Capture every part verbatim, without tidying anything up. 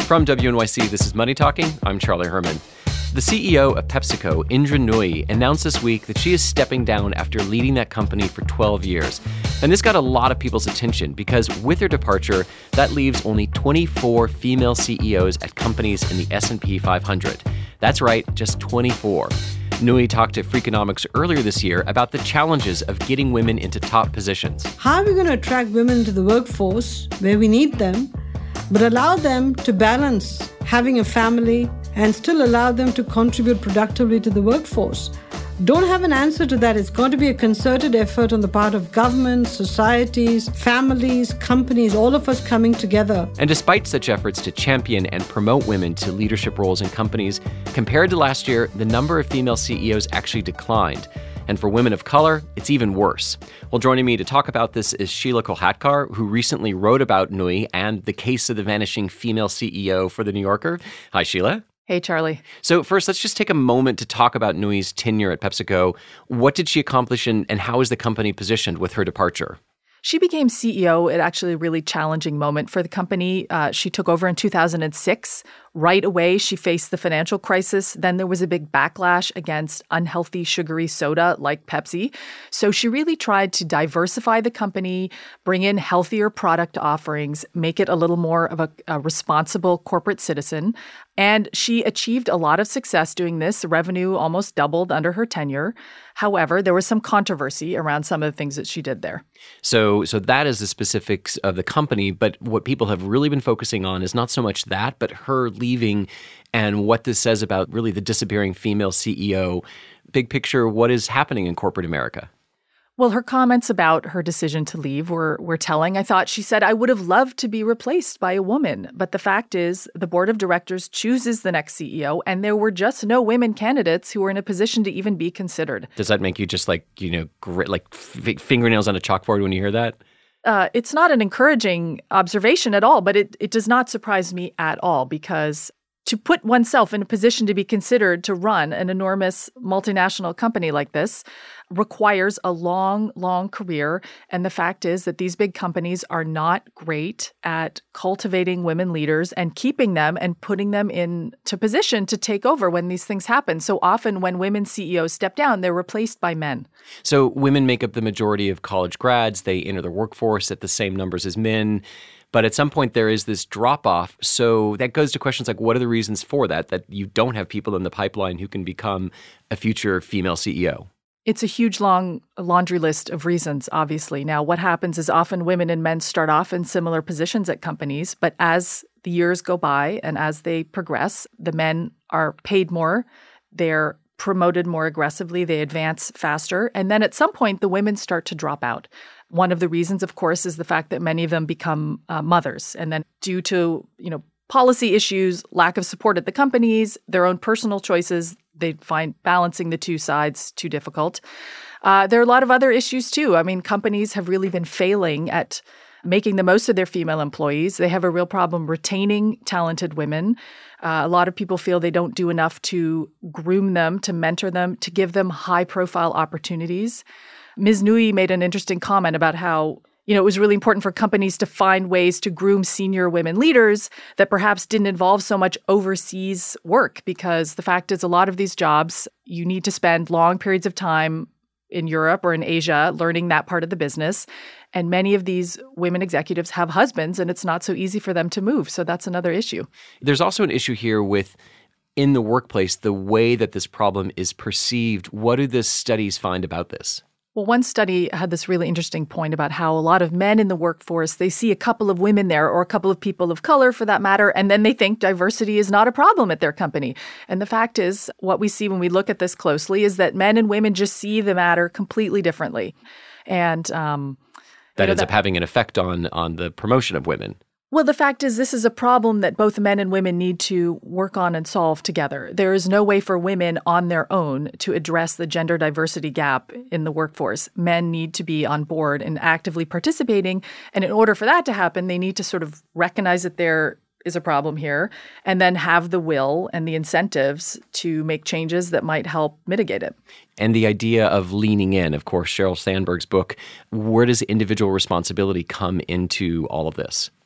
From W N Y C, this is Money Talking. I'm Charlie Herman. The C E O of PepsiCo, Indra Nooyi, announced this week that she is stepping down after leading that company for twelve years. And this got a lot of people's attention because with her departure, that leaves only twenty-four female C E Os at companies in the S and P five hundred. That's right, just twenty-four. Nooyi talked to Freakonomics earlier this year about the challenges of getting women into top positions. How are we going to attract women into the workforce where we need them, but allow them to balance having a family and still allow them to contribute productively to the workforce? Don't have an answer to that. It's going to be a concerted effort on the part of governments, societies, families, companies, all of us coming together. And despite such efforts to champion and promote women to leadership roles in companies, compared to last year, the number of female C E Os actually declined. And for women of color, it's even worse. Well, joining me to talk about this is Sheila Kolhatkar, who recently wrote about Nooyi and the case of the vanishing female C E O for The New Yorker. Hi, Sheila. Hey, Charlie. So first, let's just take a moment to talk about Nooyi's tenure at PepsiCo. What did she accomplish and, and how is the company positioned with her departure? She became C E O at actually a really challenging moment for the company. Uh, she took over in two thousand six. Right away, she faced the financial crisis. Then there was a big backlash against unhealthy sugary soda like Pepsi. So she really tried to diversify the company, bring in healthier product offerings, make it a little more of a, a responsible corporate citizen. And she achieved a lot of success doing this. Revenue almost doubled under her tenure. However, there was some controversy around some of the things that she did there. So so that is the specifics of the company, but what people have really been focusing on is not so much that, but her leaving and what this says about really the disappearing female C E O. Big picture, what is happening in corporate America? Well, her comments about her decision to leave were, were telling. I thought she said, I would have loved to be replaced by a woman. But the fact is, the board of directors chooses the next C E O, and there were just no women candidates who were in a position to even be considered. Does that make you just like, you know, grit, like f- fingernails on a chalkboard when you hear that? Uh, it's not an encouraging observation at all, but it, it does not surprise me at all because to put oneself in a position to be considered to run an enormous multinational company like this requires a long, long career. And the fact is that these big companies are not great at cultivating women leaders and keeping them and putting them into position to take over when these things happen. So often when women C E Os step down, they're replaced by men. So women make up the majority of college grads. They enter the workforce at the same numbers as men. But at some point, there is this drop-off. So that goes to questions like, what are the reasons for that, that you don't have people in the pipeline who can become a future female C E O? It's a huge, long laundry list of reasons, obviously. Now, what happens is often women and men start off in similar positions at companies, but as the years go by and as they progress, the men are paid more, they're promoted more aggressively, they advance faster, and then at some point, the women start to drop out. One of the reasons, of course, is the fact that many of them become uh, mothers. And then due to, you know, policy issues, lack of support at the companies, their own personal choices, they find balancing the two sides too difficult. Uh, there are a lot of other issues, too. I mean, companies have really been failing at making the most of their female employees. They have a real problem retaining talented women. Uh, a lot of people feel they don't do enough to groom them, to mentor them, to give them high-profile opportunities. Miz Nooyi made an interesting comment about how, you know, it was really important for companies to find ways to groom senior women leaders that perhaps didn't involve so much overseas work, because the fact is a lot of these jobs, you need to spend long periods of time in Europe or in Asia learning that part of the business. And many of these women executives have husbands, and it's not so easy for them to move. So that's another issue. There's also an issue here with in the workplace, the way that this problem is perceived. What do the studies find about this? Well, one study had this really interesting point about how a lot of men in the workforce, they see a couple of women there or a couple of people of color for that matter, and then they think diversity is not a problem at their company. And the fact is, what we see when we look at this closely is that men and women just see the matter completely differently. And um, that you know, ends that, up having an effect on on the promotion of women. Well, the fact is this is a problem that both men and women need to work on and solve together. There is no way for women on their own to address the gender diversity gap in the workforce. Men need to be on board and actively participating. And in order for that to happen, they need to sort of recognize that there is a problem here and then have the will and the incentives to make changes that might help mitigate it. And the idea of leaning in, of course, Sheryl Sandberg's book, where does individual responsibility come into all of this?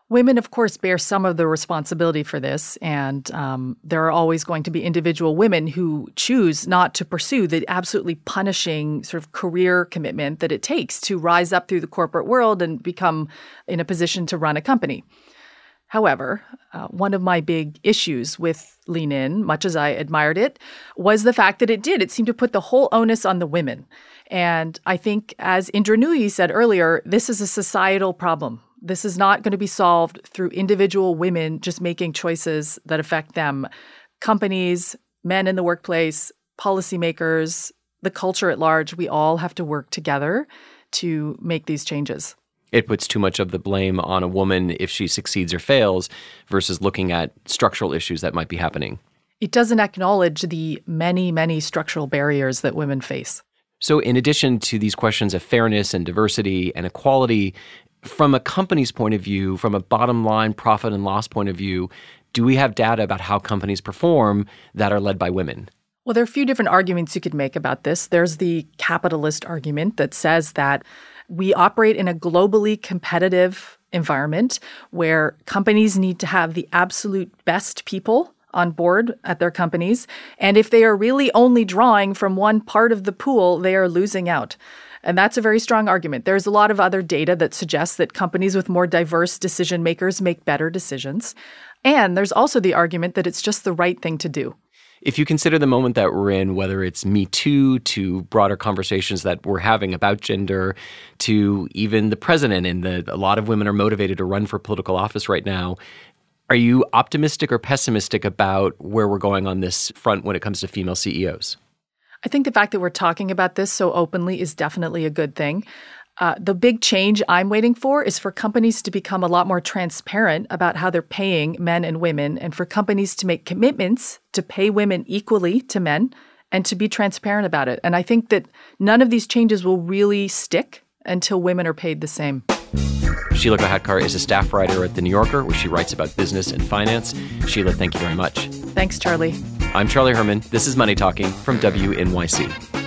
Women, of course, bear some of the responsibility for this, and um, there are always going to be individual women who choose not to pursue the absolutely punishing sort of career commitment that it takes to rise up through the corporate world and become in a position to run a company. However, uh, one of my big issues with Lean In, much as I admired it, was the fact that it did. It seemed to put the whole onus on the women. And I think, as Indra Nooyi said earlier, this is a societal problem. This is not going to be solved through individual women just making choices that affect them. Companies, men in the workplace, policymakers, the culture at large, we all have to work together to make these changes. It puts too much of the blame on a woman if she succeeds or fails versus looking at structural issues that might be happening. It doesn't acknowledge the many, many structural barriers that women face. So in addition to these questions of fairness and diversity and equality, from a company's point of view, from a bottom line profit and loss point of view, do we have data about how companies perform that are led by women? Well, there are a few different arguments you could make about this. There's the capitalist argument that says that we operate in a globally competitive environment where companies need to have the absolute best people on board at their companies. And if they are really only drawing from one part of the pool, they are losing out. And that's a very strong argument. There's a lot of other data that suggests that companies with more diverse decision makers make better decisions. And there's also the argument that it's just the right thing to do. If you consider the moment that we're in, whether it's Me Too to broader conversations that we're having about gender, to even the president, and the, a lot of women are motivated to run for political office right now, are you optimistic or pessimistic about where we're going on this front when it comes to female C E Os? I think the fact that we're talking about this so openly is definitely a good thing. Uh, the big change I'm waiting for is for companies to become a lot more transparent about how they're paying men and women, and for companies to make commitments to pay women equally to men and to be transparent about it. And I think that none of these changes will really stick until women are paid the same. Sheila Kohatkar is a staff writer at The New Yorker, where she writes about business and finance. Sheila, thank you very much. Thanks, Charlie. I'm Charlie Herman. This is Money Talking from W N Y C.